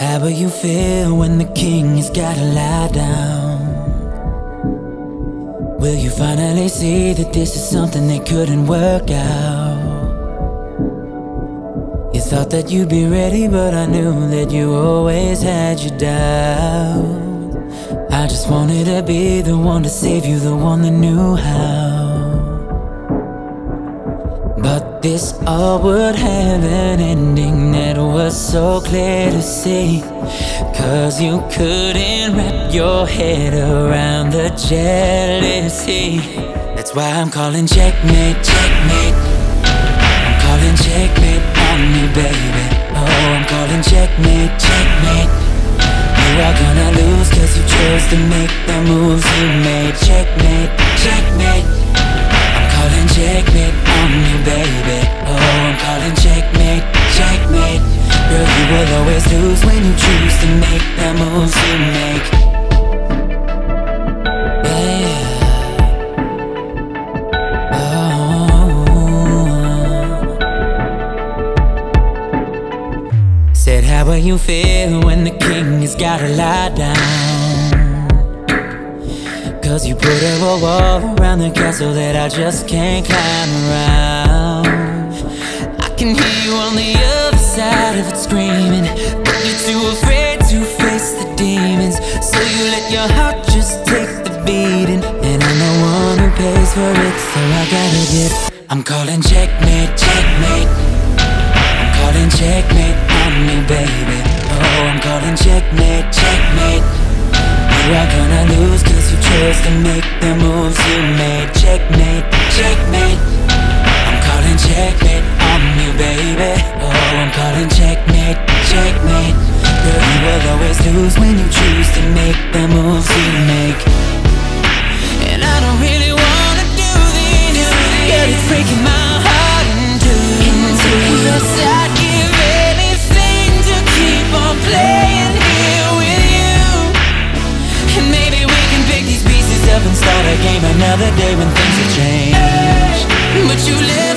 how will you feel when the king has gotta lie down? Will you finally see that this is something that couldn't work out? You thought that you'd be ready, but I knew that you always had your doubts. I just wanted to be the one to save you, the one that knew how. But this all would have an ending that was so clear to see, 'cause you couldn't wrap your head around the jealousy. That's why I'm calling checkmate, checkmate. I'm calling checkmate on you, baby. Oh, I'm calling checkmate, checkmate. You are gonna lose 'cause you chose to make the moves you made. Checkmate, checkmate. I'm calling checkmate on you, baby. Oh, I'm calling checkmate, checkmate. Girl, you will always lose when you choose to make the moves you make. Yeah. Said, how will you feel when the king has gotta lie down? 'Cause you put up a wall around the castle that I just can't climb around. I can hear you on the other side of it screaming, but you're too afraid to face the demons. So you let your heart just take the beating, and I'm the one who pays for it, so I gotta get. I'm calling checkmate, checkmate. I'm calling checkmate on me, baby. Oh, I'm calling checkmate, checkmate. You are gonna lose 'cause you chose to make the moves you made. Checkmate, checkmate. I'm calling checkmate on you, baby. Oh, I'm calling checkmate, checkmate. Girl, you will always lose when you choose to make the moves you make. And I don't really wanna do this, but it's breaking my heart in two. Yes, I'd give anything to keep on playing here with you. And maybe we can pick these pieces up and start a game another day when things have changed. But you live